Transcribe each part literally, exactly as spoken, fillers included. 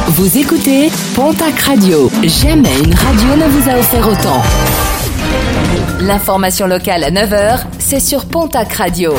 Vous écoutez Pontac Radio. Jamais une radio ne vous a offert autant. L'information locale à neuf heures, c'est sur Pontac Radio.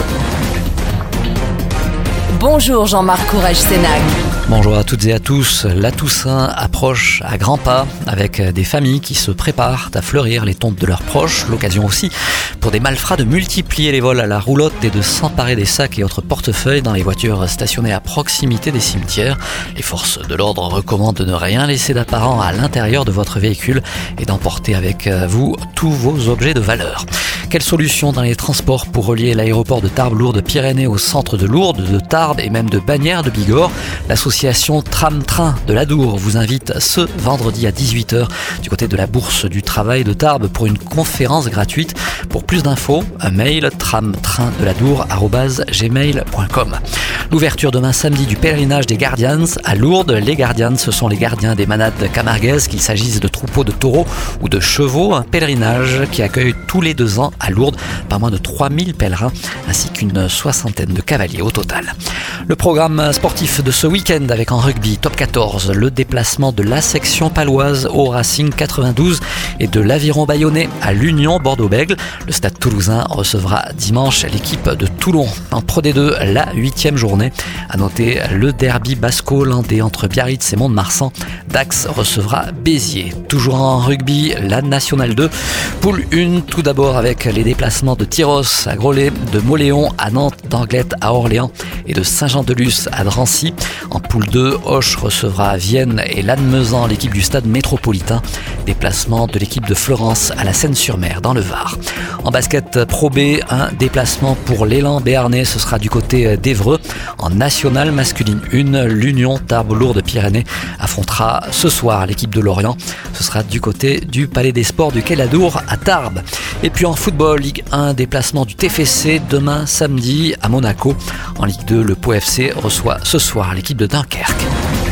Bonjour Jean-Marc Courage-Sénac. Bonjour à toutes et à tous. La Toussaint approche à grands pas avec des familles qui se préparent à fleurir les tombes de leurs proches. L'occasion aussi pour des malfrats de multiplier les vols à la roulotte et de s'emparer des sacs et autres portefeuilles dans les voitures stationnées à proximité des cimetières. Les forces de l'ordre recommandent de ne rien laisser d'apparent à l'intérieur de votre véhicule et d'emporter avec vous tous vos objets de valeur. Quelle solution dans les transports pour relier l'aéroport de Tarbes-Lourdes-Pyrénées au centre de Lourdes, de Tarbes et même de Bagnères de Bigorre? L'association Tram-Train de l'Adour vous invite ce vendredi à dix-huit heures du côté de la Bourse du Travail de Tarbes pour une conférence gratuite. Pour plus d'infos, un mail tram-train-de-l'Adour arobase gmail point com. L'ouverture demain samedi du pèlerinage des Guardians à Lourdes. Les Guardians, ce sont les gardiens des manades camarguaises, qu'il s'agisse de troupeaux de taureaux ou de chevaux. Un pèlerinage qui accueille tous les deux ans à Lourdes pas moins de trois mille pèlerins ainsi qu'une soixantaine de cavaliers au total. Le programme sportif de ce week-end avec en rugby top quatorze, le déplacement de la section paloise au Racing quatre-vingt-douze et de l'Aviron Bayonnais à l'Union Bordeaux-Bègles. Le Stade Toulousain recevra dimanche l'équipe de Toulon. En Pro D deux, la huitième journée. À noter le derby basco-landais entre Biarritz et Mont-de-Marsan. Dax recevra Béziers. Toujours en rugby, la Nationale deux. Poule un, tout d'abord avec les déplacements de Tyros à Groslay, de Mauléon à Nantes, d'Anglet à Orléans et de Saint-Jean-de-Luz à Drancy. En poule deux, Auch recevra Vienne et Lannemezan, l'équipe du stade métropolitain. Déplacement de l'équipe de Florence à la Seine-sur-Mer dans le Var. En basket Pro B, un déplacement pour l'élan béarnais, ce sera du côté d'Évreux. En nationale masculine un, l'Union Tarbes-Lourdes-Pyrénées affrontera ce soir l'équipe de Lorient. Ce sera du côté du Palais des Sports du Quai Ladour à Tarbes. Et puis en football, Ligue un, déplacement du T F C demain samedi à Monaco. En Ligue deux, le Pau F C reçoit ce soir l'équipe de Dunkerque.